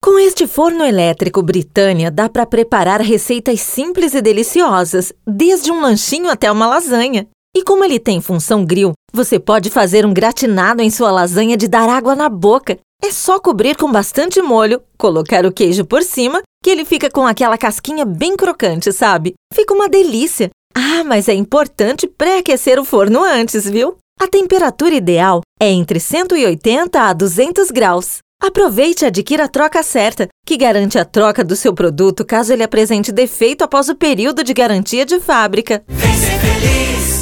Com este forno elétrico Britânia, dá para preparar receitas simples e deliciosas, desde um lanchinho até uma lasanha. E como ele tem função grill, você pode fazer um gratinado em sua lasanha de dar água na boca. É só cobrir com bastante molho, colocar o queijo por cima, que ele fica com aquela casquinha bem crocante, sabe? Fica uma delícia. Ah, mas é importante pré-aquecer o forno antes, viu? A temperatura ideal é entre 180 a 200 graus. Aproveite e adquira a troca certa, que garante a troca do seu produto caso ele apresente defeito após o período de garantia de fábrica. Vem ser feliz!